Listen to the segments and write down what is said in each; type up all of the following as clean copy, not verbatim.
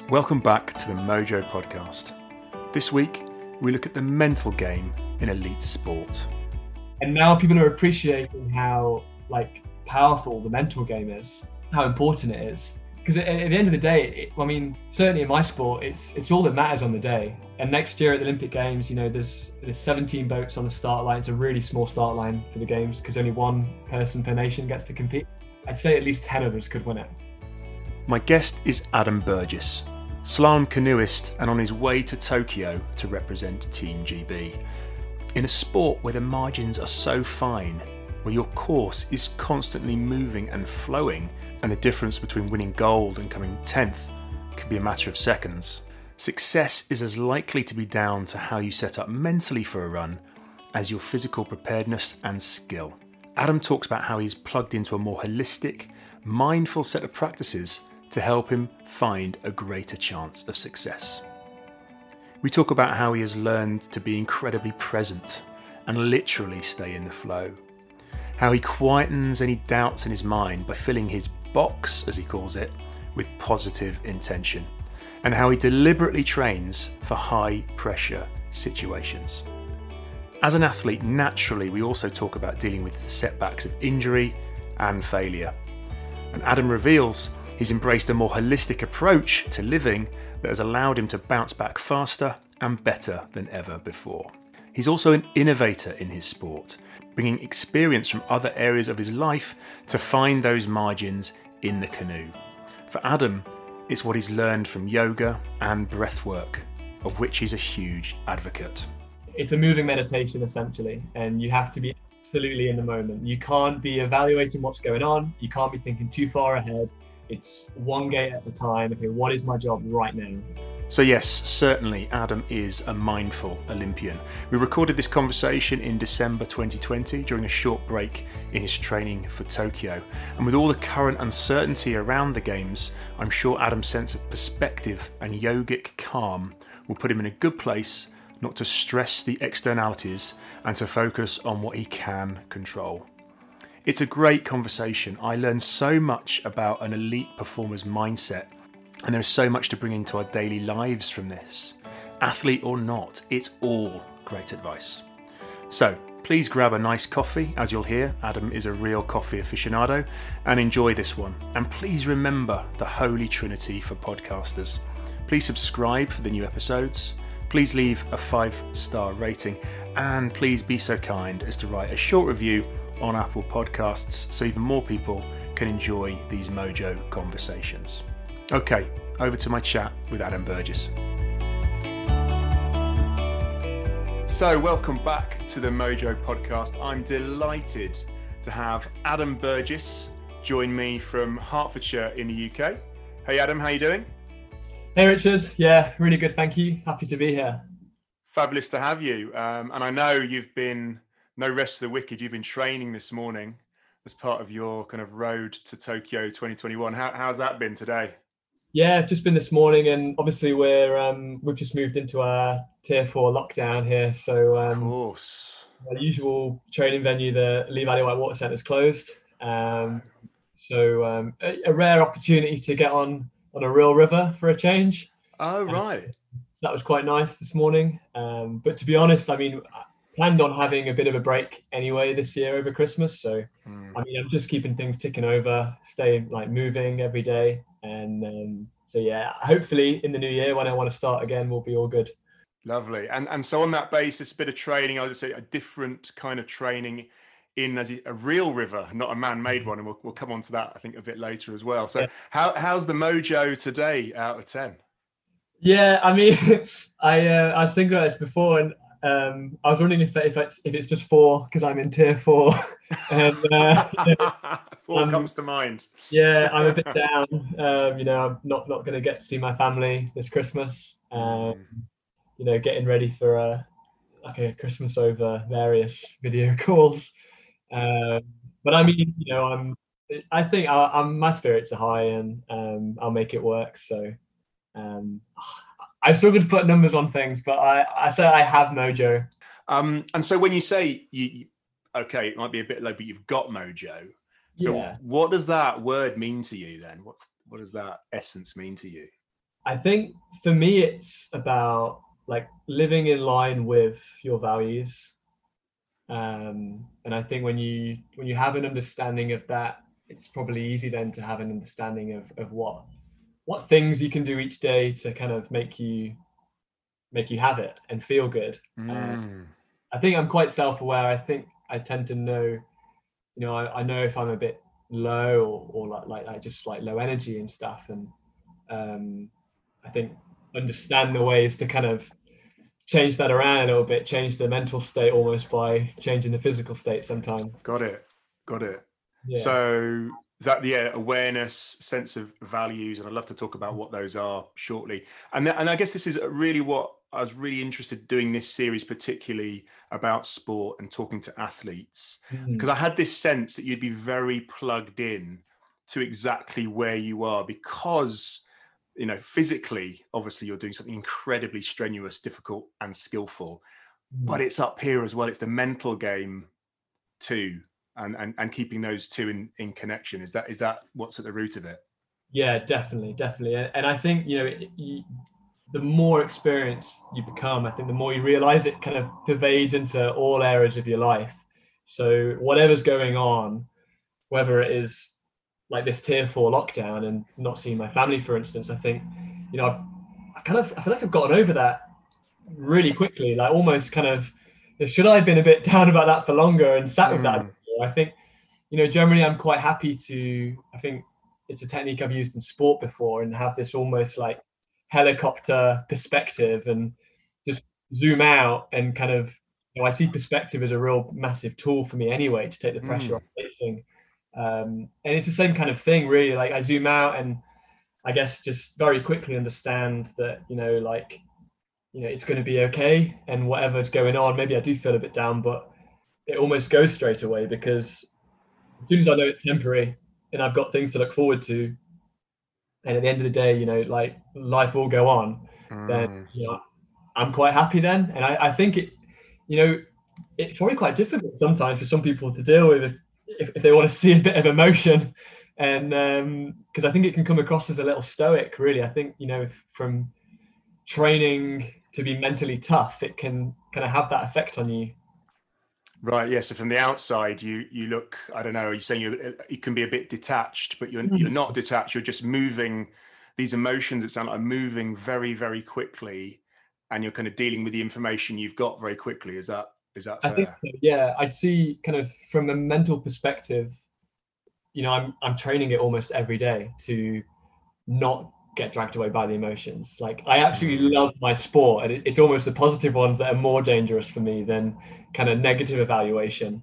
Welcome back to the Mojo Podcast. This week, we look at the mental game in elite sport. And now people are appreciating how powerful the mental game is, how important it is. Because at the end of the day, certainly in my sport, it's all that matters on the day. And next year at the Olympic Games, there's 17 boats on the start line. It's a really small start line for the Games because only one person per nation gets to compete. I'd say at least 10 of us could win it. My guest is Adam Burgess, slalom canoeist and on his way to Tokyo to represent Team GB. In a sport where the margins are so fine, where your course is constantly moving and flowing, and the difference between winning gold and coming 10th could be a matter of seconds, success is as likely to be down to how you set up mentally for a run as your physical preparedness and skill. Adam talks about how he's plugged into a more holistic, mindful set of practices to help him find a greater chance of success. We talk about how he has learned to be incredibly present and literally stay in the flow. How he quietens any doubts in his mind by filling his box, as he calls it, with positive intention. And how he deliberately trains for high pressure situations. As an athlete, naturally, we also talk about dealing with the setbacks of injury and failure. And Adam reveals he's embraced a more holistic approach to living that has allowed him to bounce back faster and better than ever before. He's also an innovator in his sport, bringing experience from other areas of his life to find those margins in the canoe. For Adam, it's what he's learned from yoga and breath work, of which he's a huge advocate. It's a moving meditation essentially, and you have to be absolutely in the moment. You can't be evaluating what's going on. You can't be thinking too far ahead. It's one gate at a time. Okay, what is my job right now? So yes, certainly Adam is a mindful Olympian. We recorded this conversation in December 2020 during a short break in his training for Tokyo. And with all the current uncertainty around the Games, I'm sure Adam's sense of perspective and yogic calm will put him in a good place not to stress the externalities and to focus on what he can control. It's a great conversation. I learned so much about an elite performer's mindset, and there is so much to bring into our daily lives from this. Athlete or not, it's all great advice. So please grab a nice coffee. As you'll hear, Adam is a real coffee aficionado, and enjoy this one. And please remember the Holy Trinity for podcasters. Please subscribe for the new episodes. Please leave a 5-star rating, and please be so kind as to write a short review on Apple Podcasts so even more people can enjoy these Mojo conversations. Okay, over to my chat with Adam Burgess. So, welcome back to the Mojo Podcast. I'm delighted to have Adam Burgess join me from Hertfordshire in the UK. Hey Adam, how you doing? Hey Richard, yeah, really good, thank you. Happy to be here. Fabulous to have you. And I know you've been no rest of the wicked. You've been training this morning as part of your kind of road to Tokyo 2021. How's that been today? Yeah, just been this morning, and obviously we've just moved into our tier 4 lockdown here. So of course, our usual training venue, the Lee Valley White Water Centre, is closed. So a rare opportunity to get on a real river for a change. Oh right. So that was quite nice this morning. But to be honest, I planned on having a bit of a break anyway this year over Christmas. So I'm just keeping things ticking over, staying moving every day. And so yeah, hopefully in the new year when I want to start again, we'll be all good. Lovely. And so on that basis, a bit of training, I would say a different kind of training in as a real river, not a man-made one. And we'll come on to that, I think, a bit later as well. So yeah. How's the Mojo today out of 10? Yeah, I was thinking about this before, and I was wondering if it's just 4 because I'm in tier 4. And 4 comes to mind. Yeah, I'm a bit down. I'm not going to get to see my family this Christmas. Getting ready for a Christmas over various video calls. But I think my spirits are high, and I'll make it work. So. I struggle to put numbers on things, but I say I have mojo. And so when you say it might be a bit low, but you've got mojo. So what does that word mean to you then? What does that essence mean to you? I think for me, it's about like living in line with your values. And I think when you have an understanding of that, it's probably easy then to have an understanding of what things you can do each day to kind of make you have it and feel good. Mm. I think I'm quite self-aware. I think I tend to know, I know if I'm a bit low or like just like low energy and stuff. And I think understand the ways to kind of change that around a little bit, change the mental state almost by changing the physical state sometimes. Got it. Got it. Yeah. So that, yeah, awareness, sense of values, and I'd love to talk about what those are shortly. And I guess this is really what I was really interested doing this series, particularly about sport and talking to athletes, because I had this sense that you'd be very plugged in to exactly where you are, because physically, obviously you're doing something incredibly strenuous, difficult, and skillful, but it's up here as well. It's the mental game too, and keeping those two in connection. Is that what's at the root of it? Yeah, definitely, definitely. And I think, the more experienced you become, I think the more you realize it kind of pervades into all areas of your life. So whatever's going on, whether it is like this tier 4 lockdown and not seeing my family, for instance, I think, I feel like I've gotten over that really quickly, like almost kind of, should I have been a bit down about that for longer and sat with that? I think, generally I'm quite happy I think it's a technique I've used in sport before, and have this almost like helicopter perspective and just zoom out and kind of, I see perspective as a real massive tool for me anyway, to take the pressure off racing. And it's the same kind of thing, really. Like I zoom out and I guess just very quickly understand that, it's going to be okay. And whatever's going on, maybe I do feel a bit down, but it almost goes straight away, because as soon as I know it's temporary and I've got things to look forward to, and at the end of the day, like life will go on, then, I'm quite happy then. And I think it's probably quite difficult sometimes for some people to deal with if they want to see a bit of emotion. And because I think it can come across as a little stoic, really. I think, from training to be mentally tough, it can kind of have that effect on you. Right. Yeah. So from the outside, you look, I don't know, you're saying you can be a bit detached, but you're not detached. You're just moving these emotions. It sounds like moving very, very quickly, and you're kind of dealing with the information you've got very quickly. Is that fair? I think so, yeah. I'd see kind of from a mental perspective, I'm training it almost every day to not get dragged away by the emotions. Like I absolutely love my sport, and it's almost the positive ones that are more dangerous for me than kind of negative evaluation.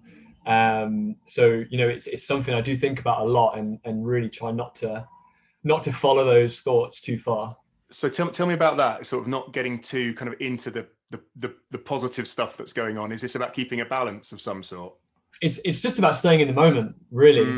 So it's something I do think about a lot, and really try not to follow those thoughts too far. So tell me about that, sort of not getting too kind of into the positive stuff that's going on. Is this about keeping a balance of some sort? It's just about staying in the moment, really.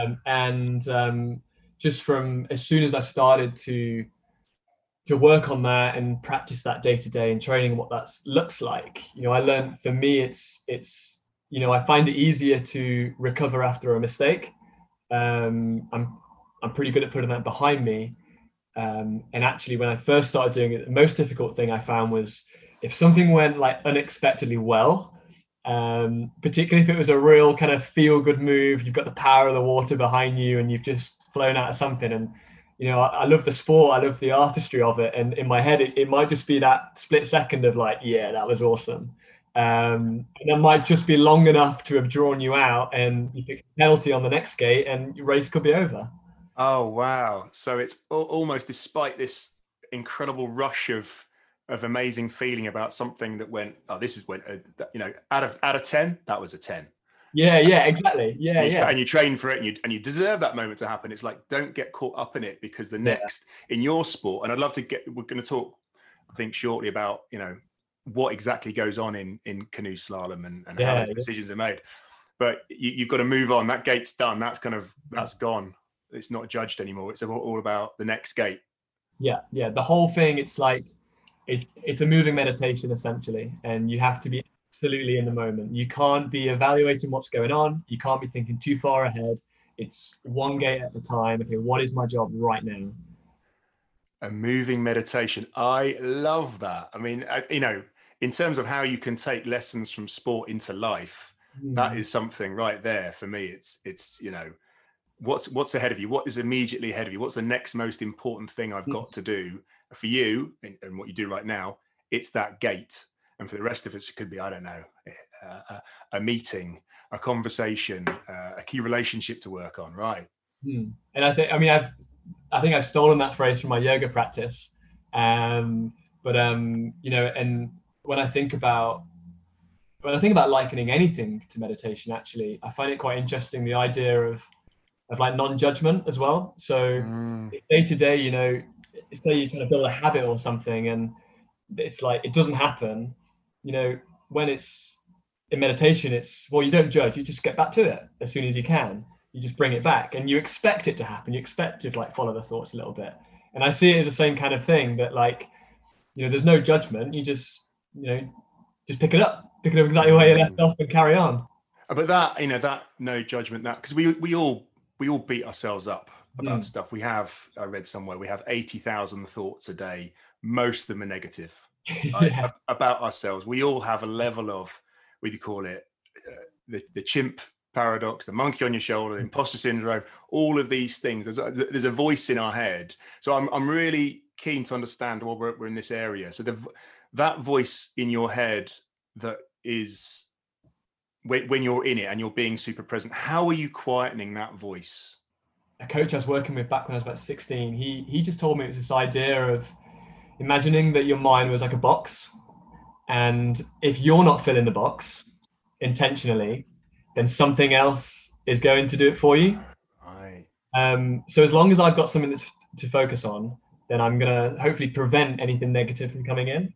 Just from as soon as I started to work on that and practice that day to day and training, what that looks like, I learned, for me, it's I find it easier to recover after a mistake. I'm pretty good at putting that behind me. And actually, when I first started doing it, the most difficult thing I found was if something went like unexpectedly well, particularly if it was a real kind of feel good move, you've got the power of the water behind you and you've just flown out of something. And, I love the sport, I love the artistry of it. And in my head, it might just be that split second of like, yeah, that was awesome. And that might just be long enough to have drawn you out, and you pick a penalty on the next skate and your race could be over. Oh, wow. So it's almost, despite this incredible rush of amazing feeling about something that went, out of 10, that was a 10. Yeah, exactly. Yeah, and you train for it, and you deserve that moment to happen. It's like, don't get caught up in it, because the next in your sport, and I'd love to we're going to talk, I think, shortly about, what exactly goes on in canoe slalom and how those decisions are made. But you've got to move on. That gate's done. That's gone. It's not judged anymore. It's all about the next gate. Yeah. The whole thing, it's like, it's a moving meditation essentially, and you have to be absolutely in the moment. You can't be evaluating what's going on. You can't be thinking too far ahead. It's one gate at a time. Okay, what is my job right now? A moving meditation. I love that. I mean, in terms of how you can take lessons from sport into life, that is something right there for me. It's what's ahead of you? What is immediately ahead of you? What's the next most important thing I've got to do? For you and what you do right now, it's that gate. And for the rest of us, it could be, I don't know, a meeting, a conversation, a key relationship to work on, right? And I think I've stolen that phrase from my yoga practice. And when I think about likening anything to meditation, actually, I find it quite interesting, the idea of like non-judgment as well. So day to day, say you're trying to build a habit or something, and it's like it doesn't happen. When it's in meditation, you don't judge, you just get back to it as soon as you can. You just bring it back, and you expect it to happen. You expect to like follow the thoughts a little bit. And I see it as the same kind of thing, that like, there's no judgment. You just pick it up exactly where you left off and carry on. But that no judgment, that because we all beat ourselves up about stuff. I read somewhere, we have 80,000 thoughts a day. Most of them are negative. Yeah. About ourselves. We all have a level of, what do you call it, the chimp paradox, the monkey on your shoulder, imposter syndrome, all of these things. There's a voice in our head. So I'm really keen to understand while we're in this area. So that voice in your head that is when you're in it and you're being super present, how are you quietening that voice? A coach I was working with back when I was about 16, he just told me it was this idea of imagining that your mind was like a box, and if you're not filling the box intentionally, then something else is going to do it for you. Right. So as long as I've got something to focus on, then I'm gonna hopefully prevent anything negative from coming in.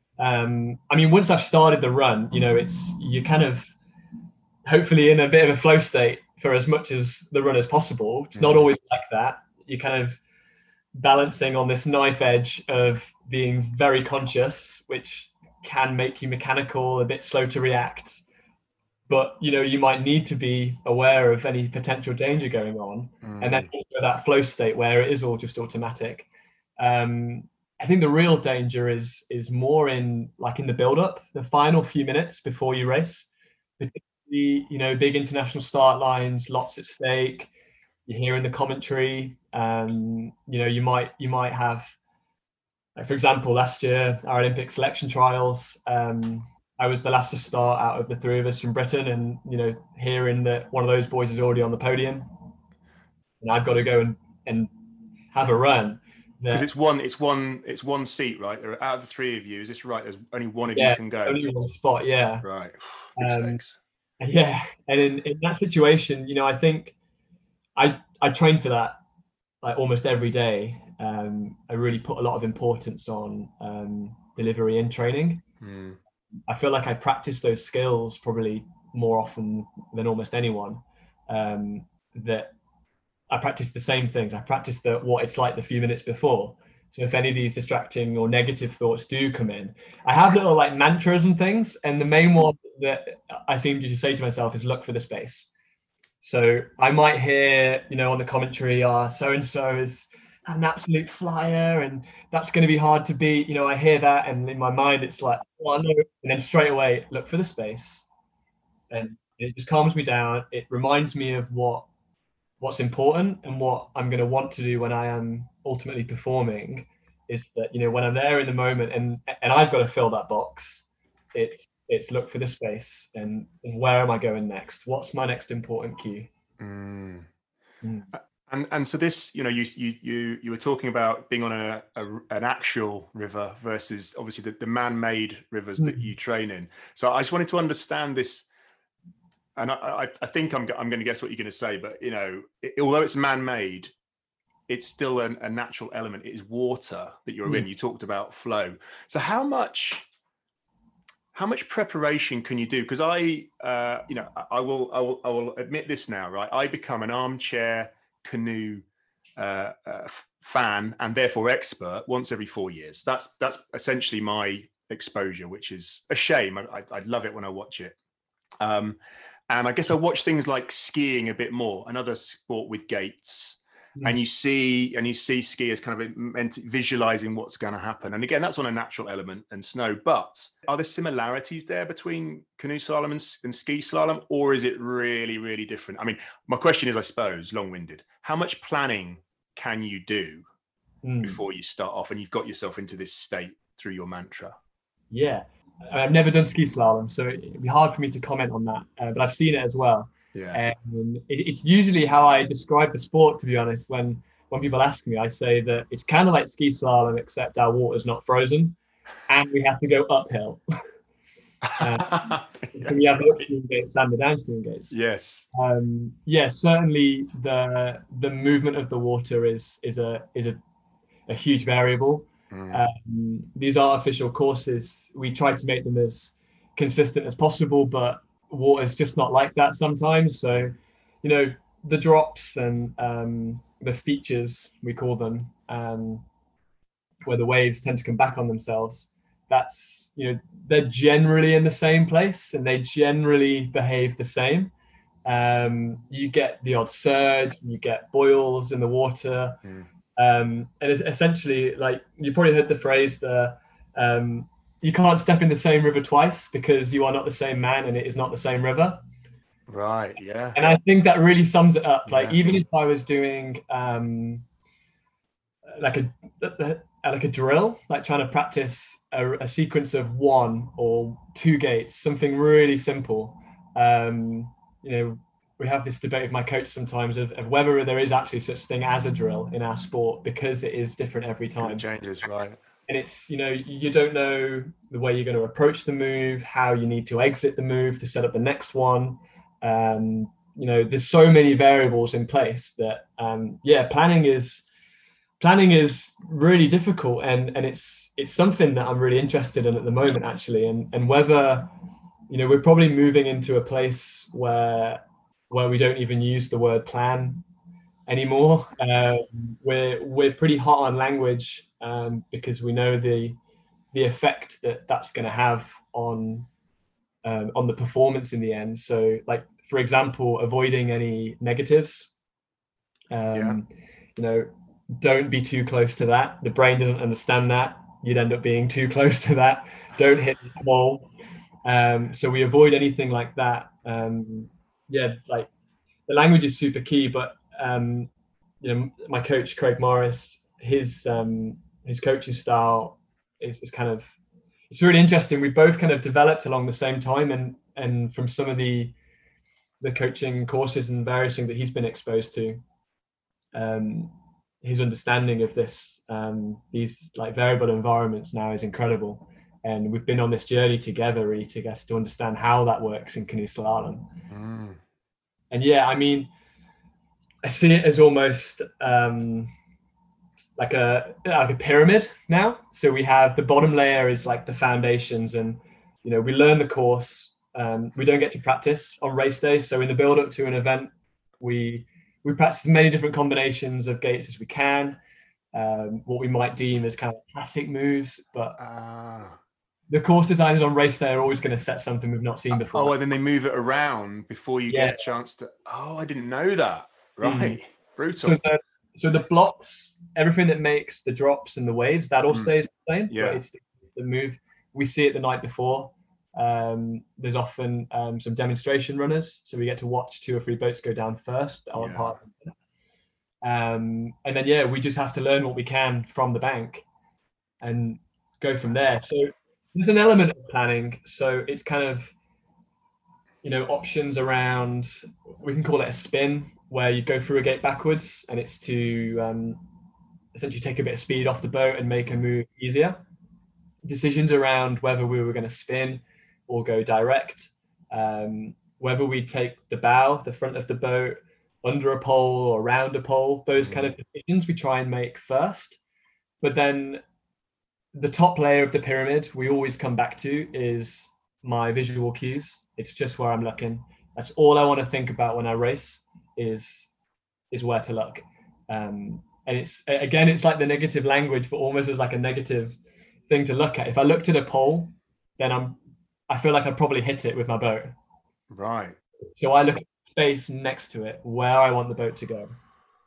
Once I've started the run, you're kind of hopefully in a bit of a flow state for as much as the run as possible. It's not always like that. You're kind of balancing on this knife edge of being very conscious, which can make you mechanical, a bit slow to react. But you might need to be aware of any potential danger going on, and then also that flow state where it is all just automatic. I think the real danger is more in the build up, the final few minutes before you race, particularly big international start lines, lots at stake. You're hearing the commentary. You might have, like, for example, last year our Olympic selection trials. I was the last to start out of the three of us from Britain, and hearing that one of those boys is already on the podium, and I've got to go and have a run. Because it's one seat, right? Out of the three of you, is this right? There's only one of you can go. Only one spot, yeah. Right. Big stakes. Yeah, and in that situation, I think I train for that like almost every day. I really put a lot of importance on delivery and training. I feel like I practice those skills probably more often than almost anyone. That I practice the same things. I practice what it's like the few minutes before. So if any of these distracting or negative thoughts do come in, I have little like mantras and things. And the main one that I seem to just say to myself is look for the space. So I might hear, on the commentary, so-and-so is an absolute flyer and that's going to be hard to beat. I hear that, and in my mind, it's like, oh, no. And then straight away, look for the space. And it just calms me down. It reminds me of what's important and what I'm going to want to do when I am ultimately performing, is that, when I'm there in the moment and I've got to fill that box, it's look for the space and where am I going next? What's my next important cue? And so this, you were talking about being on an actual river versus obviously the man-made rivers that you train in. So I just wanted to understand this. And I think I'm going to guess what you're going to say, but although it's man-made, it's still a natural element. It is water that you're in. You talked about flow. So how much preparation can you do? Because I will admit this now, right? I become an armchair canoe fan and therefore expert once every 4 years. That's essentially my exposure, which is a shame. I love it when I watch it. And I guess I watch things like skiing a bit more, another sport with gates. and you see skiers kind of visualizing what's going to happen. And again, that's on a natural element and snow. But are there similarities there between canoe slalom and ski slalom, or is it really, really different? I mean, my question is, I suppose, long-winded. How much planning can you do before you start off and you've got yourself into this state through your mantra? Yeah, I've never done ski slalom, so it'd be hard for me to comment on that. But I've seen it as well. Yeah. It's usually how I describe the sport, to be honest. When people ask me, I say that it's kind of like ski slalom, except our water's not frozen, and we have to go uphill. So we have the upstream gates and the downstream gates. Yes. Certainly the movement of the water is a huge variable. These artificial courses, we try to make them as consistent as possible, but water is just not like that sometimes. So, the drops and the features, we call them, where the waves tend to come back on themselves, that's, they're generally in the same place and they generally behave the same. You get the odd surge, you get boils in the water. And it's essentially, like, you probably heard the phrase, you can't step in the same river twice because you are not the same man and it is not the same river. Right, yeah. And I think that really sums it up. Like, even if I was doing like a drill, like trying to practice a sequence of 1 or 2 gates, something really simple. We have this debate with my coach sometimes of whether there is actually such thing as a drill in our sport, because it is different every time. It changes, right? And it's, you don't know the way you're going to approach the move, how you need to exit the move to set up the next one. There's so many variables in place that, planning is really difficult. And it's something that I'm really interested in at the moment, actually. And whether, we're probably moving into a place where we don't even use the word plan anymore. We're pretty hot on language, because we know the effect that's going to have on the performance in the end. So, like, for example, avoiding any negatives. Don't be too close to that. The brain doesn't understand that. You'd end up being too close to that. Don't hit the ball. So we avoid anything like that. Like, the language is super key, but my coach Craig Morris, his coaching style is kind of, it's really interesting. We both kind of developed along the same time, and from some of the coaching courses and various things that he's been exposed to, his understanding of these like variable environments now is incredible. And we've been on this journey together, really, to get to understand how that works in canoe slalom. And I see it as almost like a pyramid now. So we have the bottom layer is like the foundations, and we learn the course. We don't get to practice on race days. So in the build up to an event, we practice as many different combinations of gates as we can. What we might deem as kind of classic moves, but the course designers on race day are always going to set something we've not seen before. Oh, and then they move it around before you get a chance to. Oh, I didn't know that. Right, brutal. So the blocks, everything that makes the drops and the waves, that all stays the same. Yeah. But it's the move. We see it the night before. There's often some demonstration runners, so we get to watch 2 or 3 boats go down first on part. And then we just have to learn what we can from the bank and go from there. So there's an element of planning. So it's kind of, options around, we can call it a spin, where you go through a gate backwards, and it's to essentially take a bit of speed off the boat and make a move easier. Decisions around whether we were going to spin or go direct, whether we take the bow, the front of the boat, under a pole or around a pole, those kind of decisions we try and make first. But then the top layer of the pyramid we always come back to is my visual cues. It's just where I'm looking. That's all I want to think about when I race is where to look. And it's like the negative language, but almost as like a negative thing to look at. If I looked at a pole, then I feel like I'd probably hit it with my boat. Right. So I look at the space next to it, where I want the boat to go.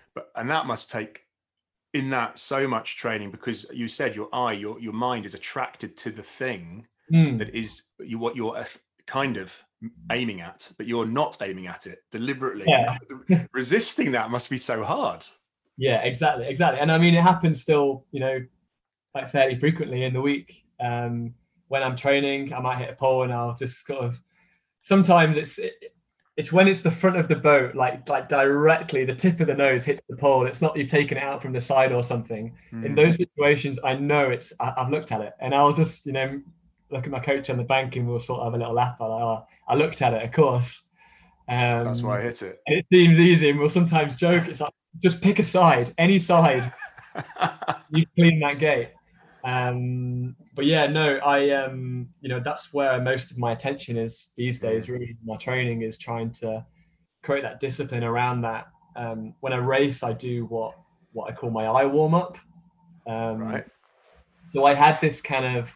And that must take in that so much training, because you said your mind is attracted to the thing that is what you're kind of aiming at, but you're not aiming at it deliberately. Yeah. Resisting that must be so hard. Yeah, exactly. And I mean, it happens still, like fairly frequently in the week. When I'm training, I might hit a pole and I'll just sort of, sometimes it's when it's the front of the boat, like directly the tip of the nose hits the pole. It's not you've taken it out from the side or something. In those situations, I know I've looked at it, and I'll just look at my coach on the bank and we'll sort of have a little laugh. Like, oh, I looked at it, of course. That's why I hit it. And it seems easy, and we'll sometimes joke. It's like, just pick a side, any side. You clean that gate. But yeah, no, I that's where most of my attention is these days. Really, my training is trying to create that discipline around that. When I race, I do what I call my eye warm up. Right. So I had this kind of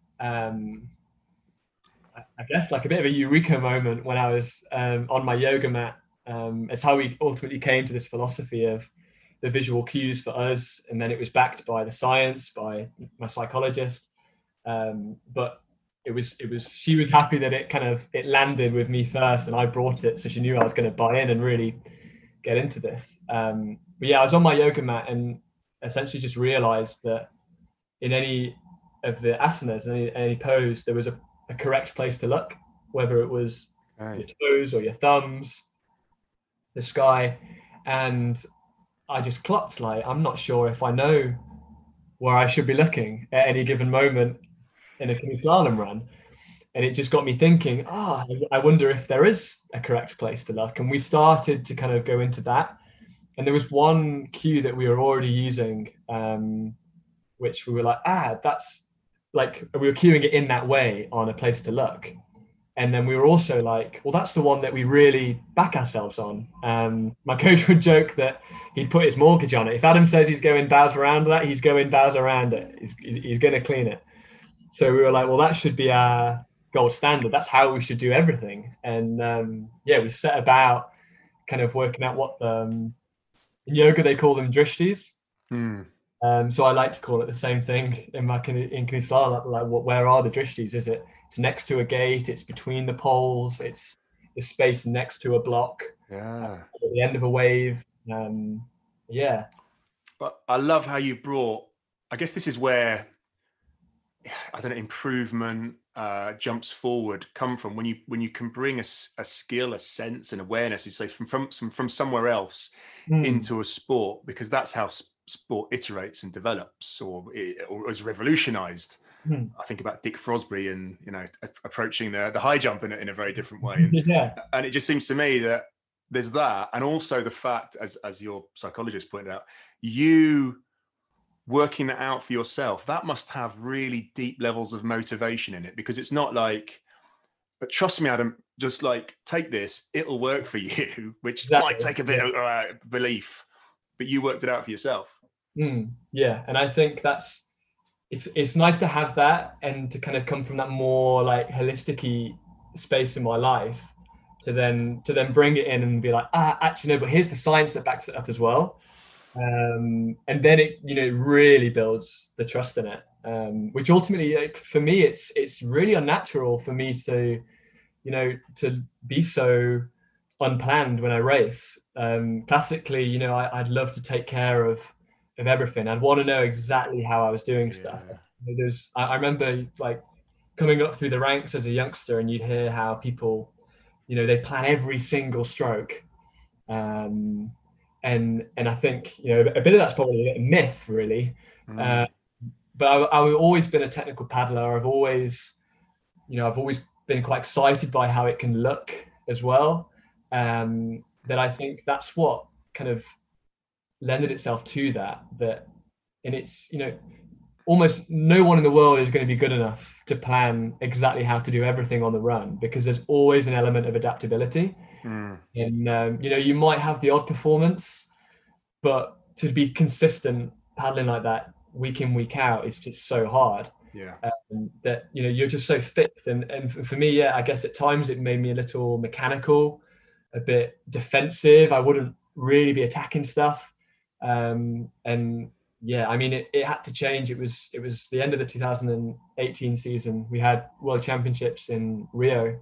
I guess like a bit of a eureka moment when I was on my yoga mat. It's how we ultimately came to this philosophy of the visual cues for us, and then it was backed by the science, by my psychologist. But it was she was happy that it landed with me first, and I brought it, so she knew I was going to buy in and really get into this. But yeah, I was on my yoga mat and essentially just realized that in any of the asanas, any pose, there was a correct place to look, whether it was your toes or your thumbs, the sky. And I just clocked, like, I'm not sure if I know where I should be looking at any given moment in a canoe slalom run. And it just got me thinking, I wonder if there is a correct place to look. And we started to kind of go into that. And there was one cue that we were already using, which we were like, that's like, we were cueing it in that way on a place to look. And then we were also like, well, that's the one that we really back ourselves on. My coach would joke that he'd put his mortgage on it. If Adam says he's going bows around that, he's going bows around it. He's going to clean it. So we were like, well, that should be our gold standard. That's how we should do everything. And we set about kind of working out what in yoga, they call them drishtis. So I like to call it the same thing in canoe slalom. Like, where are the drishtis? It's next to a gate, it's between the poles, it's the space next to a block, at the end of a wave. But I love how you brought, I guess this is where, I don't know, improvement, jumps forward come from, when you can bring a skill, a sense, and awareness, you say from somewhere else into a sport, because that's how sport iterates and develops, or is revolutionized. I think about Dick Frosby and approaching the high jump in a very different way. And it just seems to me that there's that, and also the fact, as your psychologist pointed out, you working that out for yourself, that must have really deep levels of motivation in it, because it's not like, but trust me, Adam, just like, take this, it'll work for you, which might take a bit of belief, but you worked it out for yourself. Yeah, and I think it's nice to have that, and to kind of come from that more like holistic-y space in my life, to then bring it in and be like, actually no, but here's the science that backs it up as well. And then it really builds the trust in it, which ultimately, like, for me, it's really unnatural for me to be so unplanned when I race. Classically, I'd love to take care of everything. I'd want to know exactly how I was doing stuff. I remember like coming up through the ranks as a youngster, and you'd hear how people, they plan every single stroke. And I think, a bit of that's probably a myth, really. But I've always been a technical paddler. I've always been quite excited by how it can look as well. That I think that's what kind of lended itself to that. And it's, almost no one in the world is going to be good enough to plan exactly how to do everything on the run, because there's always an element of adaptability. And you might have the odd performance, but to be consistent paddling like that week in, week out, it's just so hard. That you're just so fixed. And for me, I guess at times it made me a little mechanical, a bit defensive. I wouldn't really be attacking stuff. And yeah, I mean, it had to change. It was the end of the 2018 season. We had World Championships in Rio,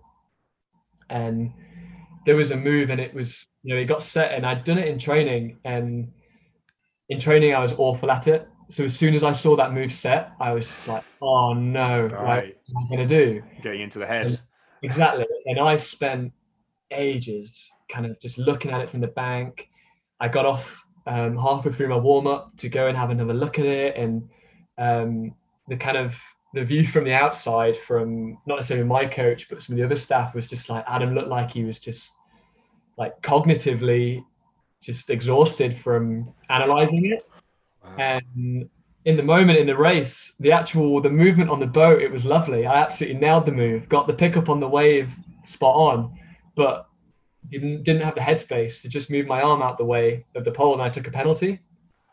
and there was a move, and it was, it got set, and I'd done it in training, and in training I was awful at it. So as soon as I saw that move set, I was just like, oh no, like, Right. what am I going to do? Getting into the And head. exactly. And I spent ages kind of just looking at it from the bank. I got off halfway through my warm up to go and have another look at it, and the kind of the view from the outside, from not necessarily my coach but some of the other staff, was just like, Adam looked like he was just like cognitively just exhausted from analyzing it. Wow. And in the moment in the race, the movement on the boat, it was lovely. I absolutely nailed the move, got the pickup on the wave spot on, but didn't have the headspace to just move my arm out the way of the pole, and I took a penalty.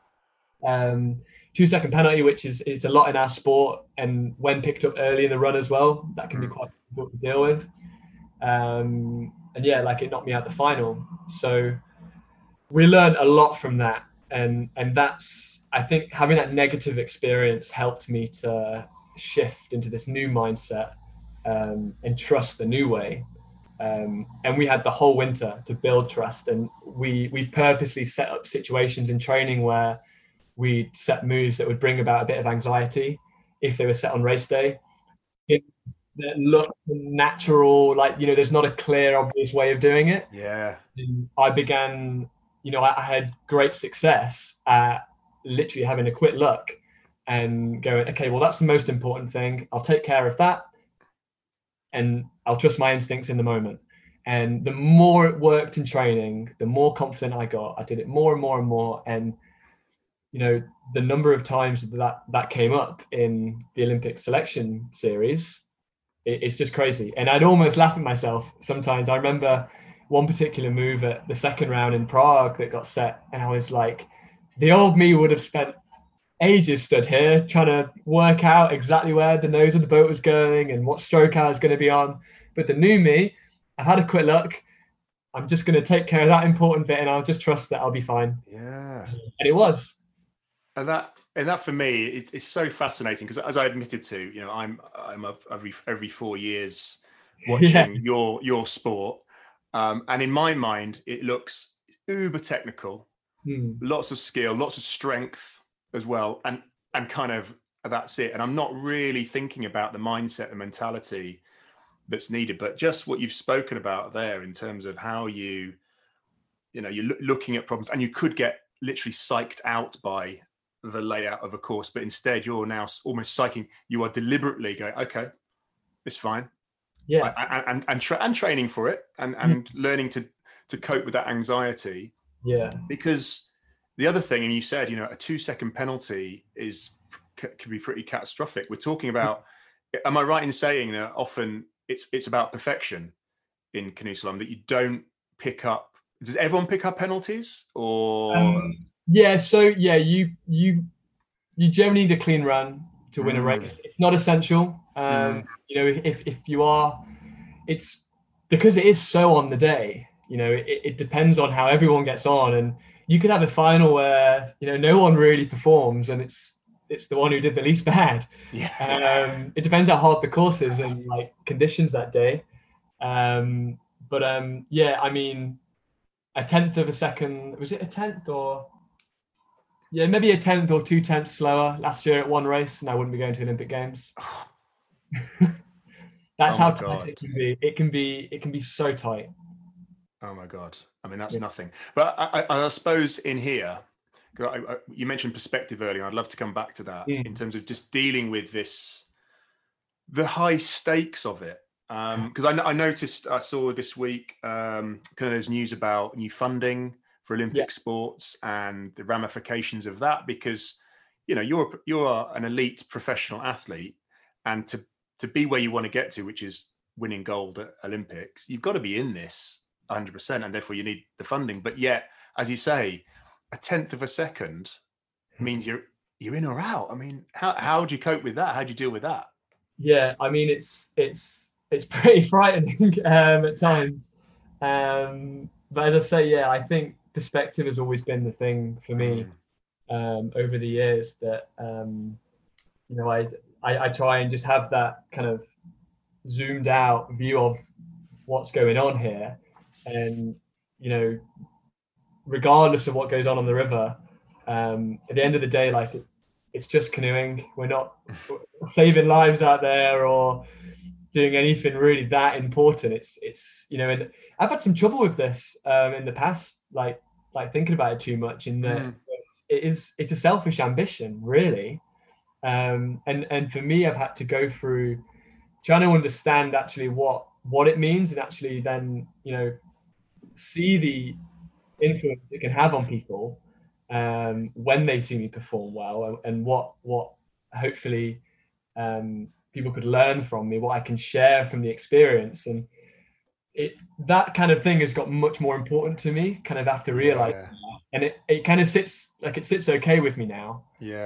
2-second penalty, which is it's a lot in our sport, and when picked up early in the run as well, that can be quite difficult to deal with. And yeah, like, it knocked me out the final. So we learned a lot from that, and that's, I think, having that negative experience helped me to shift into this new mindset, and trust the new way. And we had the whole winter to build trust, and we purposely set up situations in training where we set moves that would bring about a bit of anxiety if they were set on race day. That look natural, like, there's not a clear, obvious way of doing it. Yeah. And I began, I had great success at literally having a quick look and going, okay, well, that's the most important thing. I'll take care of that, and I'll trust my instincts in the moment. And the more it worked in training, the more confident I got. I did it more and more and more. And, the number of times that came up in the Olympic selection series, it's just crazy. And I'd almost laugh at myself sometimes. I remember one particular move at the second round in Prague that got set, and I was like, the old me would have spent ages stood here trying to work out exactly where the nose of the boat was going and what stroke I was going to be on. But the new me, I've had a quick look. I'm just going to take care of that important bit, and I'll just trust that I'll be fine. Yeah. And it was. And that for me, it's so fascinating, because, as I admitted to, I'm every 4 years watching your sport, and in my mind it looks uber technical, lots of skill, lots of strength as well, and kind of that's it. And I'm not really thinking about the mindset, the mentality that's needed, but just what you've spoken about there in terms of how you're looking at problems, and you could get literally psyched out by the layout of a course, but instead you're now almost psyching. You are deliberately going, okay, it's fine. Yeah. And training for it, and learning to cope with that anxiety. Yeah. Because the other thing, and you said, a 2-second penalty can be pretty catastrophic. We're talking about, am I right in saying that often it's about perfection in canoe slalom, that you don't pick up? Does everyone pick up penalties, or? Yeah. So yeah, you generally need a clean run to win a race. It's not essential. If you are, it's because it is so on the day. It depends on how everyone gets on, and you could have a final where no one really performs, and it's the one who did the least bad. Yeah. It depends how hard the course is and like conditions that day. Yeah, I mean, a 1/10 of a second, was it a 1/10 or? Yeah, maybe a 1/10 or 2/10 slower last year at one race, and I wouldn't be going to Olympic Games. That's how tight it can be. It can be so tight. Oh my God. I mean, that's nothing. But I suppose in here, you mentioned perspective earlier. I'd love to come back to that in terms of just dealing with the high stakes of it. Because I saw this week kind of there's news about new funding for Olympic sports and the ramifications of that, because you're an elite professional athlete, and to be where you want to get to, which is winning gold at Olympics, you've got to be in this 100%, and therefore you need the funding. But yet, as you say, a 1/10 of a second means you're in or out. I mean, how do you cope with that? How do you deal with that? Yeah, I mean, it's pretty frightening at times. But as I say, I think perspective has always been the thing for me over the years, that you know, I try and just have that kind of zoomed out view of what's going on here, and you know, regardless of what goes on the river, at the end of the day, like it's just canoeing. We're not saving lives out there or doing anything really that important. It's you know, and I've had some trouble with this in the past, like thinking about it too much. In that it's a selfish ambition, really. And for me, I've had to go through trying to understand actually what it means, and actually then, you know, see the influence it can have on people when they see me perform well, and what hopefully people could learn from me, what I can share from the experience. And that kind of thing has got much more important to me kind of after realizing that. And it kind of sits okay with me now.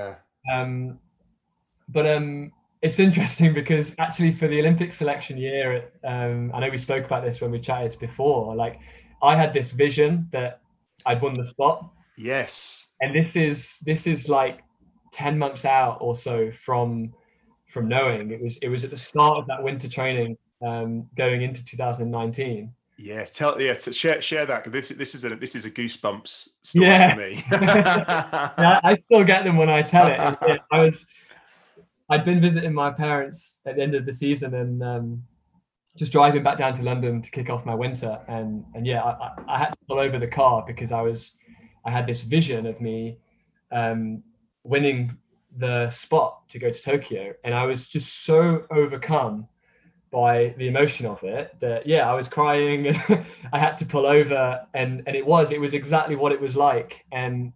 But it's interesting because actually for the Olympic selection year, I know we spoke about this when we chatted before, like I had this vision that I'd won the spot. Yes. And this is like 10 months out or so from knowing. It was at the start of that winter training, going into 2019. Yes, share that, because this is a goosebumps story for me. Yeah, I still get them when I tell it. I'd been visiting my parents at the end of the season, and just driving back down to London to kick off my winter, and yeah, I had to pull over the car because I had this vision of me winning the spot to go to Tokyo, and I was just so overcome by the emotion of it that I was crying, and I had to pull over, and it was exactly what it was like. And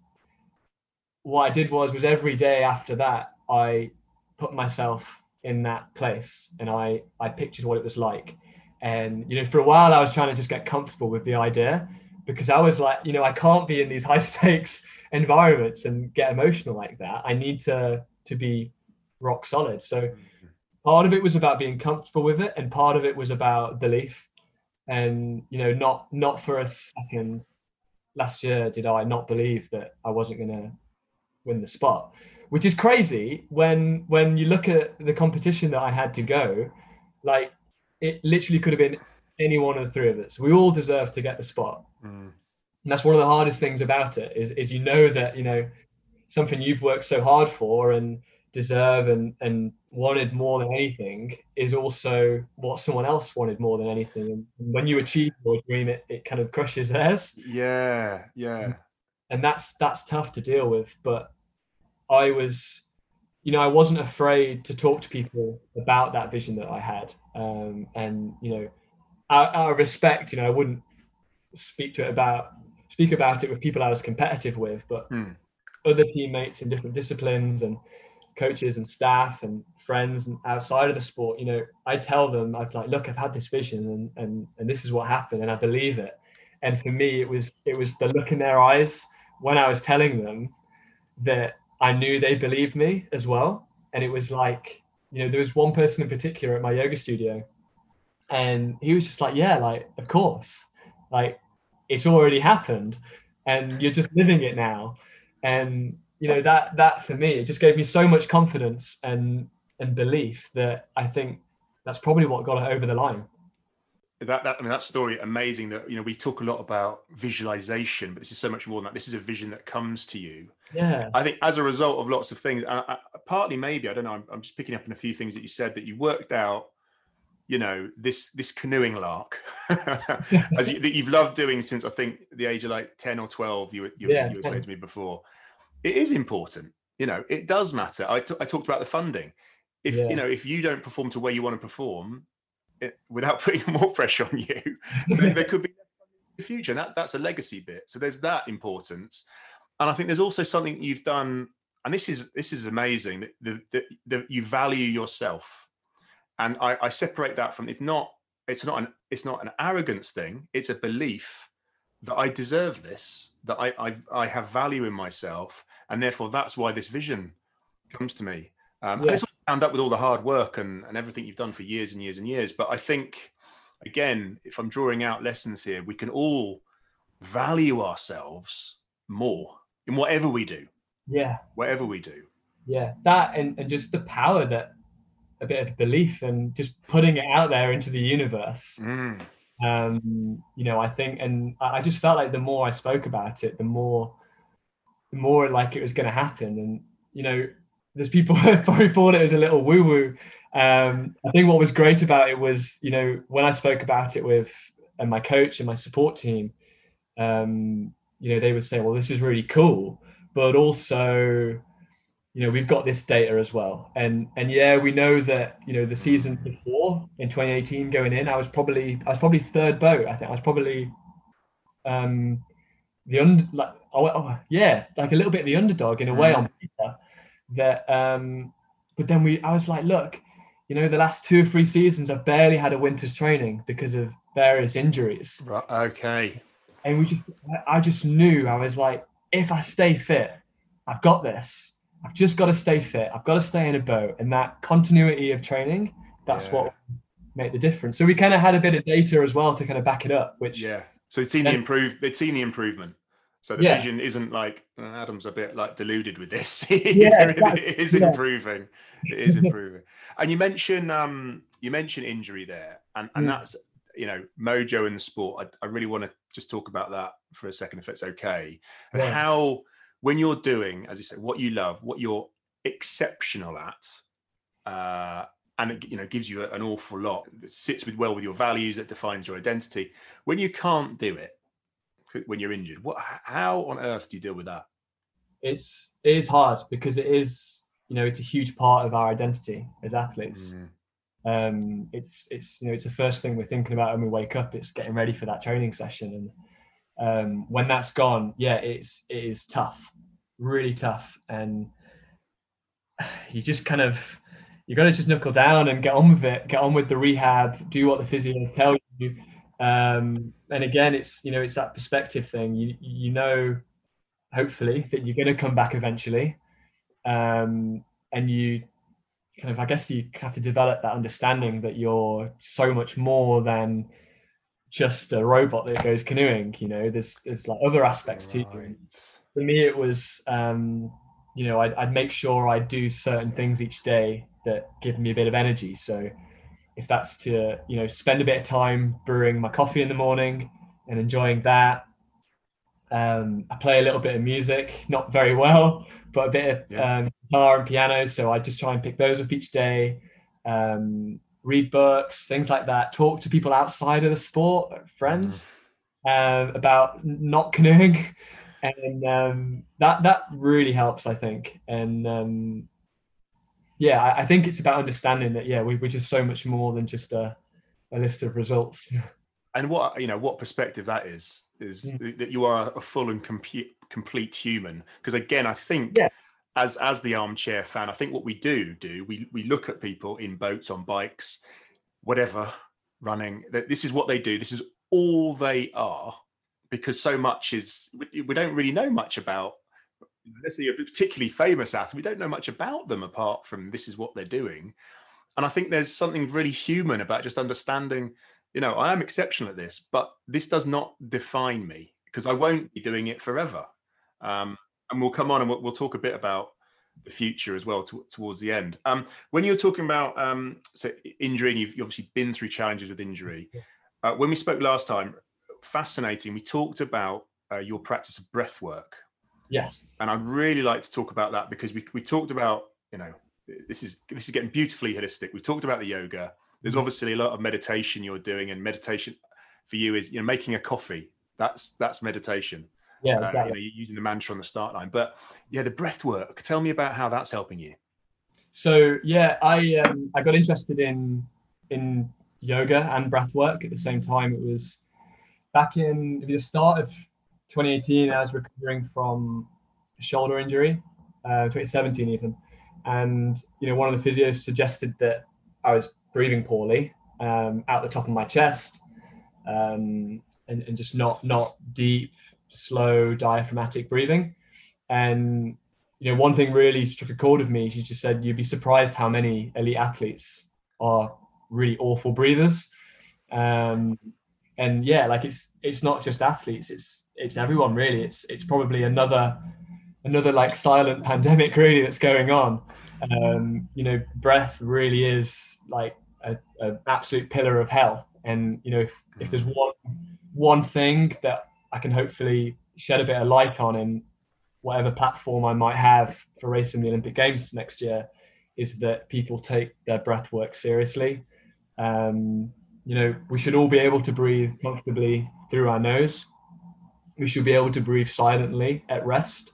what I did was every day after that, I put myself in that place, and I pictured what it was like. And you know, for a while I was trying to just get comfortable with the idea, because I was like, you know, I can't be in these high stakes environments and get emotional like that. I need to be rock solid. So part of it was about being comfortable with it, and part of it was about belief. And you know, not for a second last year did I not believe that I wasn't going to win the spot, which is crazy when you look at the competition that I had to go. Like, it literally could have been any one of the three of us. We all deserve to get the spot. And that's one of the hardest things about it, is you know that, you know, something you've worked so hard for and deserve and wanted more than anything is also what someone else wanted more than anything. And when you achieve your dream, it kind of crushes theirs. Yeah. And that's tough to deal with. But I wasn't afraid to talk to people about that vision that I had. And, you know, out of respect, you know, I wouldn't speak about it with people I was competitive with, but other teammates in different disciplines, and coaches and staff and friends and outside of the sport, you know, I tell them, I'd like, look, I've had this vision, and this is what happened, and I believe it. And for me, it was the look in their eyes when I was telling them that I knew they believed me as well. And it was like, you know, there was one person in particular at my yoga studio, and he was just like, yeah, like, of course, like, it's already happened and you're just living it now. And you know, that for me, it just gave me so much confidence and belief that I think that's probably what got it over the line. That story, amazing. That, you know, we talk a lot about visualization, but this is so much more than that. This is a vision that comes to you. Yeah. I think as a result of lots of things, partly maybe, I don't know, I'm just picking up on a few things that you said, that you worked out, you know, this canoeing lark that you've loved doing since, I think, the age of like 10 or 12. You were saying to me before. It is important, you know, it does matter. I talked about the funding. You know, if you don't perform to where you want to perform, without putting more pressure on you, there could be the future. And that's a legacy bit. So there's that importance. And I think there's also something you've done, and this is amazing, that you value yourself. And I separate that from, it's not an arrogance thing. It's a belief that I deserve this, that I have value in myself, and therefore that's why this vision comes to me. And it's all bound up with all the hard work and everything you've done for years and years and years. But I think, again, if I'm drawing out lessons here, we can all value ourselves more in whatever we do. Yeah. Whatever we do. Yeah. That and just the power that a bit of belief and just putting it out there into the universe. I think, and I just felt like the more I spoke about it, the more like it was going to happen. And there's people who probably thought it was a little woo woo. I think what was great about it was, when I spoke about it with my coach and my support team, they would say, well, this is really cool, but also, we've got this data as well. And yeah, we know that, the season before in 2018 going in, I was probably third boat. I think I was probably like a little bit of the underdog in a way on paper. But then I was like, look, the last 2 or 3 seasons, I've barely had a winter's training because of various injuries. Right. Okay. And I just knew, I was like, if I stay fit, I've got this. I've just got to stay fit. I've got to stay in a boat, and that continuity of training, that's what made the difference. So we kind of had a bit of data as well to kind of back it up, which so they'd seen the improvement. So the vision isn't like Adam's a bit like deluded with this. It is improving. It is improving. And you mentioned injury there, and that's mojo in the sport. I really want to just talk about that for a second, if it's okay. And how, when you're doing, as you say, what you love, what you're exceptional at, and it gives you an awful lot, that sits well with your values, that defines your identity. When you can't do it, when you're injured, how on earth do you deal with that? It is hard, because it is, it's a huge part of our identity as athletes. It's the first thing we're thinking about when we wake up. It's getting ready for that training session, and when that's gone, it is tough, really tough, and you just kind of, you got to just knuckle down and get on with it, get on with the rehab, do what the physios tell you. And again, it's that perspective thing. You hopefully that you're going to come back eventually, and you kind of, I guess you have to develop that understanding that you're so much more than just a robot that goes canoeing. There's like other aspects to you. For me, it was I'd make sure I do certain things each day that give me a bit of energy. So if that's to spend a bit of time brewing my coffee in the morning and enjoying that. I play a little bit of music, not very well, but a bit of guitar and piano. So I just try and pick those up each day. Read books, things like that. Talk to people outside of the sport, friends, about not canoeing, and that really helps, I think. And I think it's about understanding that we're just so much more than just a list of results. And what perspective that is that you are a full and complete human. Because again, I think as the armchair fan, I think what we do we look at people in boats, on bikes, whatever, running, that this is what they do, this is all they are, because so much we don't really know much about, let's say, a particularly famous athlete. We don't know much about them apart from this is what they're doing. And I think there's something really human about just understanding, I am exceptional at this, but this does not define me, because I won't be doing it forever. And we'll come on and we'll talk a bit about the future as well towards the end. When you're talking about injury, and you've obviously been through challenges with injury, when we spoke last time, fascinating, we talked about your practice of breath work. Yes. And I'd really like to talk about that, because we talked about, this is getting beautifully holistic. We talked about the yoga. There's obviously a lot of meditation you're doing, and meditation for you is making a coffee. That's meditation. Yeah, exactly. You're using the mantra on the start line. But the breath work. Tell me about how that's helping you. So I got interested in yoga and breath work at the same time. It was back in the start of 2018. I was recovering from a shoulder injury, 2017 even, and one of the physios suggested that I was breathing poorly, out the top of my chest, and just not deep, slow, diaphragmatic breathing. And one thing really struck a chord with me. She just said, you'd be surprised how many elite athletes are really awful breathers. And it's not just athletes, it's everyone really. It's probably another like silent pandemic really that's going on. You know, breath really is like a absolute pillar of health. And you know, if there's one thing that I can hopefully shed a bit of light on in whatever platform I might have for racing the Olympic Games next year, is that people take their breath work seriously. You know, we should all be able to breathe comfortably through our nose. We should be able to breathe silently at rest.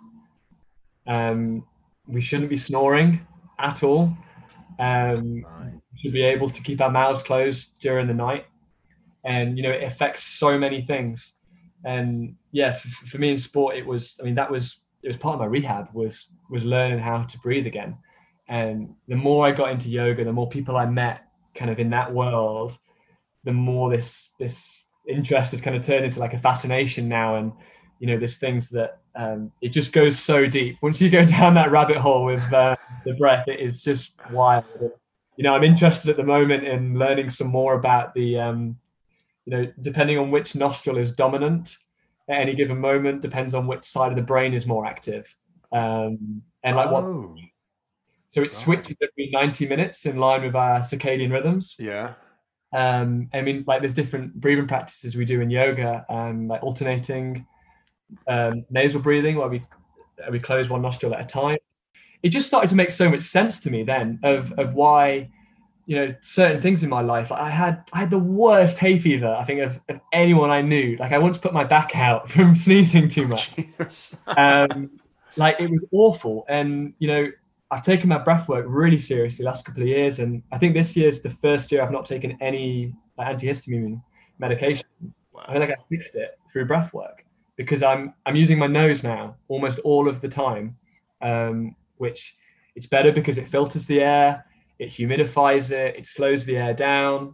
We shouldn't be snoring at all. We should be able to keep our mouths closed during the night. And, you know, it affects so many things. And yeah, for me in sport, it was part of my rehab was learning how to breathe again. And the more I got into yoga, the more people I met kind of in that world, the more this interest has kind of turned into like a fascination now. And you know, there's things that it just goes so deep. Once you go down that rabbit hole with the breath, it is just wild. You know, I'm interested at the moment in learning some more about the you know, depending on which nostril is dominant at any given moment, depends on which side of the brain is more active. And like so it switches every 90 minutes in line with our circadian rhythms. Yeah. I mean, like there's different breathing practices we do in yoga, like alternating nasal breathing, where we close one nostril at a time. It just started to make so much sense to me then of why, you know, certain things in my life. Like I had the worst hay fever, I think, of anyone I knew. Like I once put my back out from sneezing too much. Like it was awful. And you know, I've taken my breath work really seriously the last couple of years, and I think this year's the first year I've not taken any antihistamine medication. Wow. I feel like I fixed it through breath work because I'm using my nose now almost all of the time, which it's better because it filters the air, it humidifies it, it slows the air down.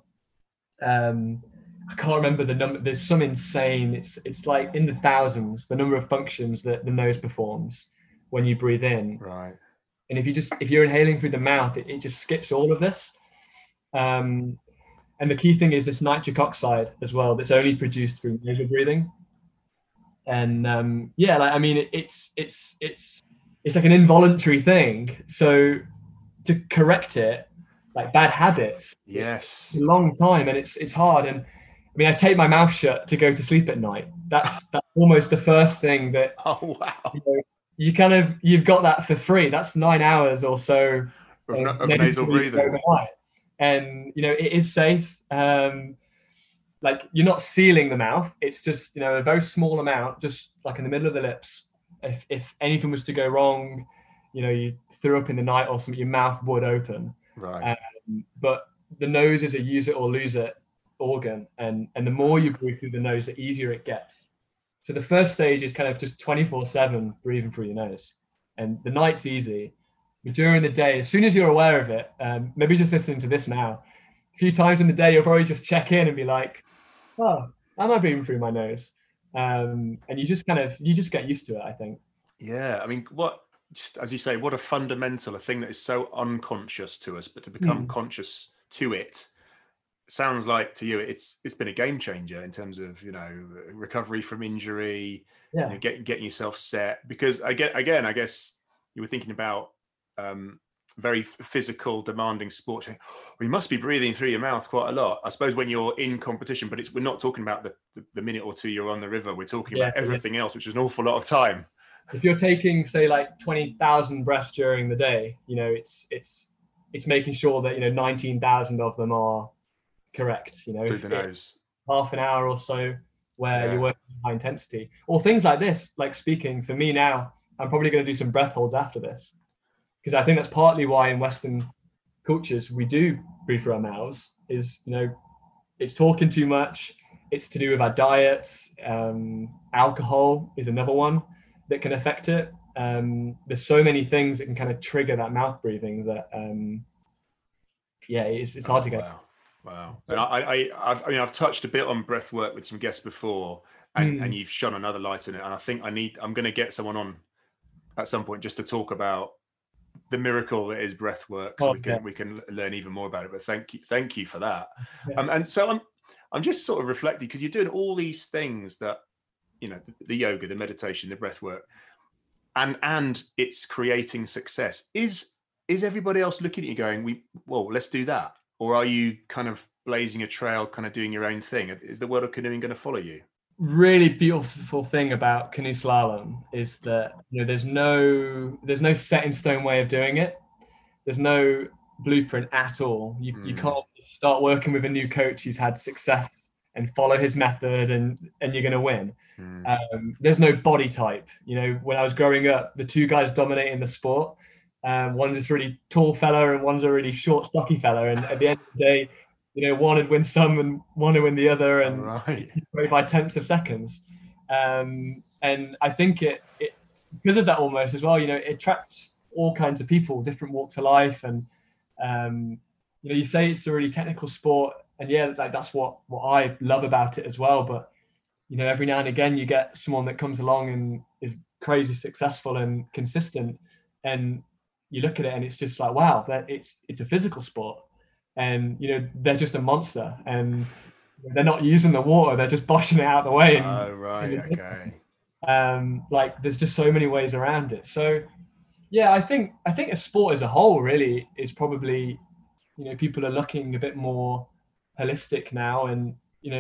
I can't remember the number. There's some insane. It's like in the thousands the number of functions that the nose performs when you breathe in. Right. And if you're inhaling through the mouth, it just skips all of this. And the key thing is this nitric oxide as well, that's only produced through nasal breathing. And yeah, like I mean, it's like an involuntary thing. So to correct it, like bad habits, yes, it's a long time, and it's hard. And I mean, I tape my mouth shut to go to sleep at night. That's almost the first thing that. Oh wow. You've got that for free. That's 9 hours or so of nasal breathing overnight. And you know, it is safe. Like you're not sealing the mouth. It's just, you know, a very small amount, just like in the middle of the lips. If anything was to go wrong, you know, you threw up in the night or something, your mouth would open. Right. But the nose is a use it or lose it organ, and the more you breathe through the nose, the easier it gets. So the first stage is kind of just 24/7 breathing through your nose, and the night's easy. But during the day, as soon as you're aware of it, maybe just listening to this now, a few times in the day, you'll probably just check in and be like, "Oh, am I breathing through my nose?" And you just get used to it, I think. Yeah, I mean, just as you say, what a thing that is so unconscious to us, but to become conscious to it. Sounds like to you it's been a game changer in terms of, you know, recovery from injury, you know, getting yourself set. Because I guess you were thinking about very physical, demanding sport. We must be breathing through your mouth quite a lot, I suppose, when you're in competition. But we're not talking about the minute or two you're on the river. We're talking about everything else, which is an awful lot of time. If you're taking, say, like 20,000 breaths during the day, you know, it's making sure that, you know, 19,000 of them are correct, you know, through the nose. Half an hour or so where you're working high intensity, or things like this, like speaking. For me now, I'm probably going to do some breath holds after this, because I think that's partly why in Western cultures we do breathe through our mouths. Is, you know, it's talking too much. It's to do with our diets. Alcohol is another one that can affect it. There's so many things that can kind of trigger that mouth breathing that it's hard to get. Wow. And I've touched a bit on breath work with some guests before, and you've shone another light in it. And I think I'm going to get someone on at some point just to talk about the miracle that is breath work, so we can learn even more about it. But thank you for that. And so I'm just sort of reflecting, because you're doing all these things that the yoga, the meditation, the breath work, and it's creating success. Is everybody else looking at you going, let's do that? Or are you kind of blazing a trail, kind of doing your own thing? Is the world of canoeing going to follow you? Really beautiful thing about canoe slalom is that there's no set in stone way of doing it. There's no blueprint at all. You can't start working with a new coach who's had success and follow his method and you're going to win. There's no body type. When I was growing up, the two guys dominating the sport, one's this really tall fella and one's a really short, stocky fella. And at the end of the day, one would win some and one would win the other, and by tenths of seconds. And I think it because of that almost as well, it attracts all kinds of people, different walks of life. And, you say it's a really technical sport, and that's what I love about it as well. But, every now and again you get someone that comes along and is crazy successful and consistent, and you look at it and it's just like, wow, that it's a physical sport. And, they're just a monster, and they're not using the water. They're just boshing it out of the way. Okay. There's just so many ways around it. So, yeah, I think a sport as a whole really is probably, people are looking a bit more holistic now. And,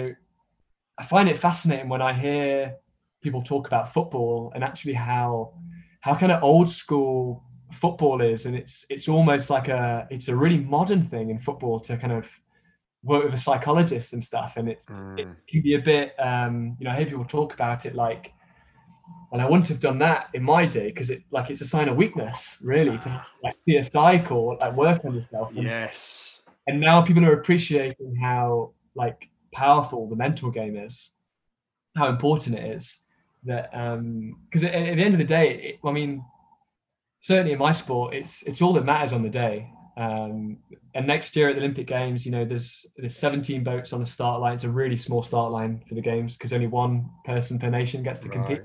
I find it fascinating when I hear people talk about football and actually how kind of old school football is, and it's almost like it's a really modern thing in football to kind of work with a psychologist and stuff, and it can be a bit I hear people talk about it like, well, I wouldn't have done that in my day because it's a sign of weakness really to see a cycle, work on yourself. Yes. And now people are appreciating how powerful the mental game is, how important it is, that because at the end of the day, certainly in my sport, it's all that matters on the day. And next year at the Olympic Games, there's 17 boats on the start line. It's a really small start line for the games because only one person per nation gets to compete.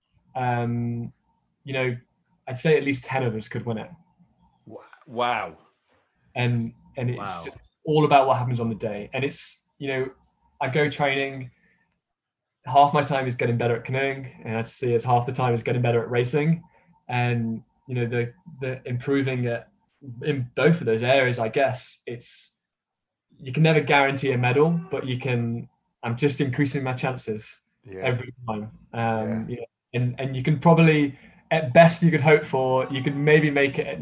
I'd say at least 10 of us could win it. Wow. And it's all about what happens on the day. And it's, I go training, half my time is getting better at canoeing, and I'd see as half the time is getting better at racing. And the improving it in both of those areas, I guess you can never guarantee a medal, but I'm just increasing my chances every time. And you can probably, at best you could hope for, you could maybe make it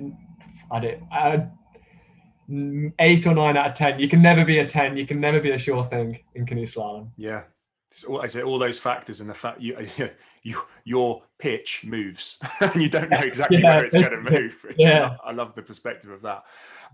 8 or 9 out of 10. You can never be a 10. You can never be a sure thing in canoe slalom. Yeah. I say all those factors, and the fact your pitch moves and you don't know exactly where it's going to move. I love the perspective of that.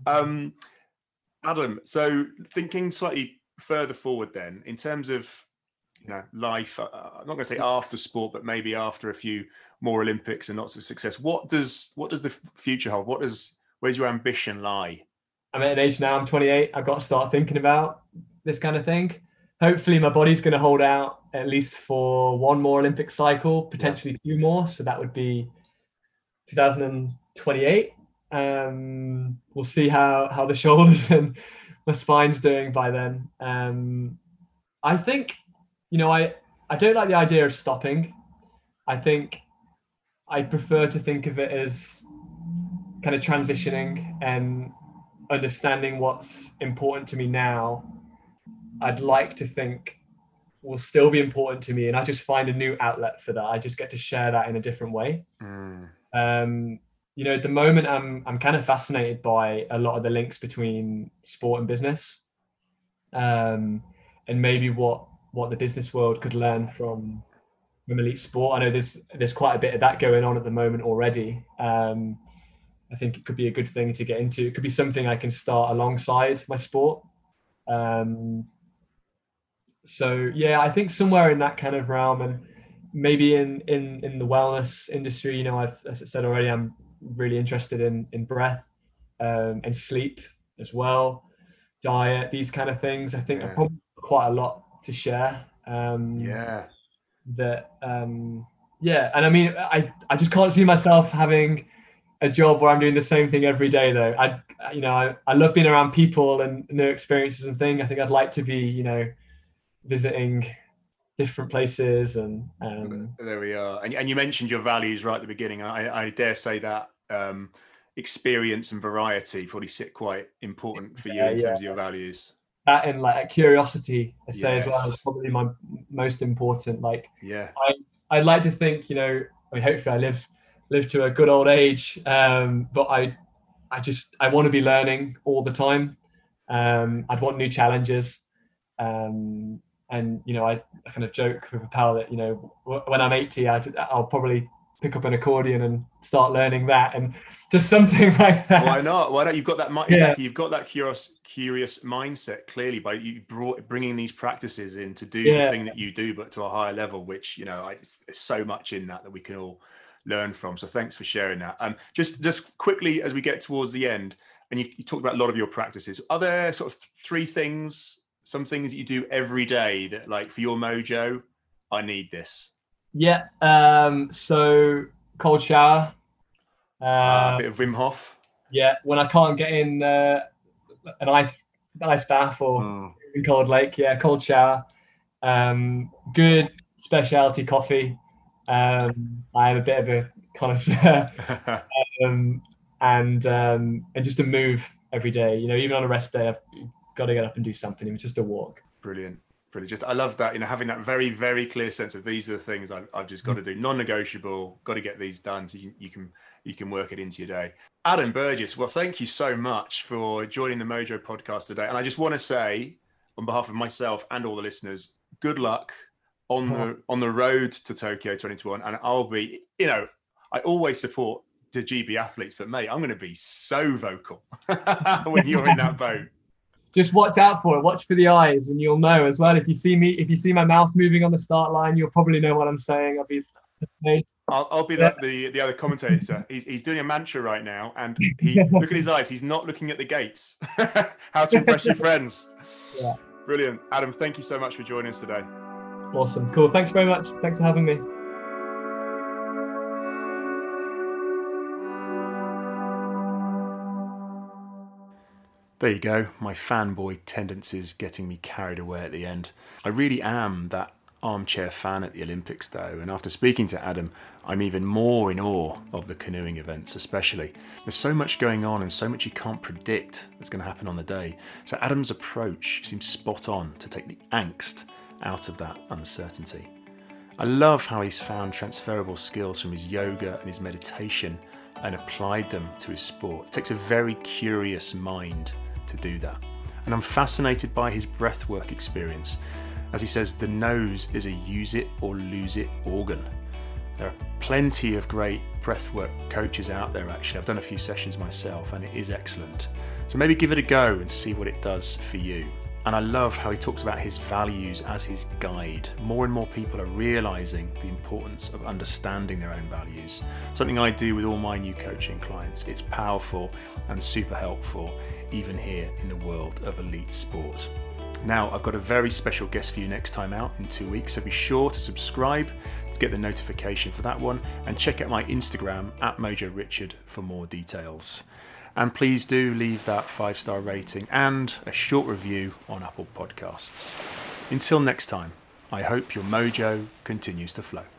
Adam, so thinking slightly further forward then, in terms of life, I'm not going to say after sport, but maybe after a few more Olympics and lots of success, what does the future hold? Where's your ambition lie? I'm at an age now, I'm 28. I've got to start thinking about this kind of thing. Hopefully my body's going to hold out at least for one more Olympic cycle, potentially 2 more. So that would be 2028. We'll see how the shoulders and my spine's doing by then. I think, I don't like the idea of stopping. I think I prefer to think of it as kind of transitioning and understanding what's important to me now. I'd like to think will still be important to me, and I just find a new outlet for that. I just get to share that in a different way. At the moment, I'm kind of fascinated by a lot of the links between sport and business, and maybe what the business world could learn from elite sport. I know there's quite a bit of that going on at the moment already. I think it could be a good thing to get into. It could be something I can start alongside my sport. So yeah, I think somewhere in that kind of realm, and maybe in the wellness industry. As I said already, I'm really interested in breath and sleep as well, diet, these kind of things. I think I've probably got quite a lot to share. And I just can't see myself having a job where I'm doing the same thing every day though. I love being around people and new experiences and things. I think I'd like to be, visiting different places. And there we are. And you mentioned your values right at the beginning. I dare say that experience and variety probably sit quite important for you in terms of your values. That and like curiosity, I say as well, is probably my most important. Like, I'd like to think, you know, I mean, hopefully I live to a good old age, but I want to be learning all the time. I'd want new challenges, and you know, I kind of joke with a pal that, you know, when I'm 80, I'll probably pick up an accordion and start learning that, and just something like that. Why not? You've got that exactly. You've got that curious mindset clearly by you bringing these practices in to do the thing that you do, but to a higher level. Which, you know, there's so much in that we can all learn from. So thanks for sharing that. Just quickly as we get towards the end, and you talked about a lot of your practices. Are there sort of some things that you do every day that, like, for your mojo, I need this? Yeah. So cold shower. A bit of Wim Hof. Yeah. When I can't get in an ice bath or cold lake, cold shower. Good specialty coffee. I am a bit of a connoisseur. and just to move every day. You know, even on a rest day, I've got to get up and do something. Even just a walk. Brilliant. I love that, you know, having that very, very clear sense of these are the things I've just got to do, non-negotiable, got to get these done, so you can work it into your day. Adam Burgess, well, thank you so much for joining the Mojo podcast today. And I just want to say, on behalf of myself and all the listeners, good luck on the road to Tokyo 2021. And I'll be, you know, I always support the GB athletes, but mate, I'm going to be so vocal when you're in that boat. Just watch out for it. Watch for the eyes, and you'll know as well. If you see my mouth moving on the start line, you'll probably know what I'm saying. I'll be the other commentator. He's doing a mantra right now, and look at his eyes. He's not looking at the gates. How to impress your friends. Yeah. Brilliant, Adam. Thank you so much for joining us today. Awesome, cool. Thanks very much. Thanks for having me. There you go, my fanboy tendencies getting me carried away at the end. I really am that armchair fan at the Olympics though, and after speaking to Adam, I'm even more in awe of the canoeing events especially. There's so much going on and so much you can't predict that's going to happen on the day. So Adam's approach seems spot on to take the angst out of that uncertainty. I love how he's found transferable skills from his yoga and his meditation and applied them to his sport. It takes a very curious mind to do that. And I'm fascinated by his breathwork experience. As he says, the nose is a use it or lose it organ. There are plenty of great breathwork coaches out there actually. I've done a few sessions myself and it is excellent. So maybe give it a go and see what it does for you. And I love how he talks about his values as his guide. More and more people are realizing the importance of understanding their own values. Something I do with all my new coaching clients. It's powerful and super helpful, even here in the world of elite sport. Now, I've got a very special guest for you next time out in 2 weeks, so be sure to subscribe to get the notification for that one, and check out my Instagram @MojoRichard for more details. And please do leave that 5-star rating and a short review on Apple Podcasts. Until next time, I hope your mojo continues to flow.